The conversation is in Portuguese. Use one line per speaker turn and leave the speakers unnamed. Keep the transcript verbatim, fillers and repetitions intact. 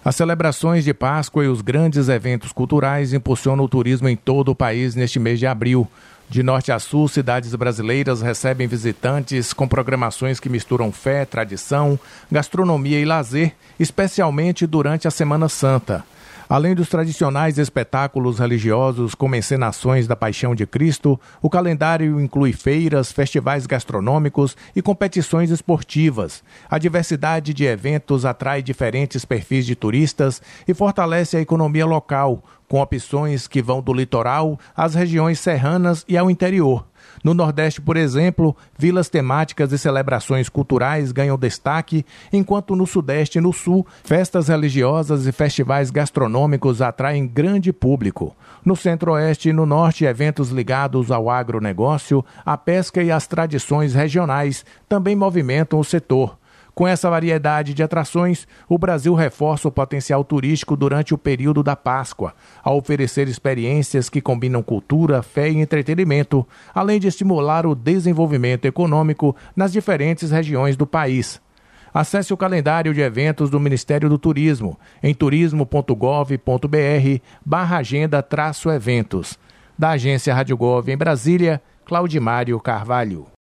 As celebrações de Páscoa e os grandes eventos culturais impulsionam o turismo em todo o país neste mês de abril. De norte a sul, cidades brasileiras recebem visitantes com programações que misturam fé, tradição, gastronomia e lazer, especialmente durante a Semana Santa. Além dos tradicionais espetáculos religiosos como encenações da Paixão de Cristo, o calendário inclui feiras, festivais gastronômicos e competições esportivas. A diversidade de eventos atrai diferentes perfis de turistas e fortalece a economia local, com opções que vão do litoral às regiões serranas e ao interior. No Nordeste, por exemplo, vilas temáticas e celebrações culturais ganham destaque, enquanto no Sudeste e no Sul, festas religiosas e festivais gastronômicos atraem grande público. No Centro-Oeste e no Norte, eventos ligados ao agronegócio, à pesca e às tradições regionais também movimentam o setor. Com essa variedade de atrações, o Brasil reforça o potencial turístico durante o período da Páscoa, ao oferecer experiências que combinam cultura, fé e entretenimento, além de estimular o desenvolvimento econômico nas diferentes regiões do país. Acesse o calendário de eventos do Ministério do Turismo em turismo ponto gov ponto br barra agenda traço eventos. Da agência Rádio Gov em Brasília, Claudimário Carvalho.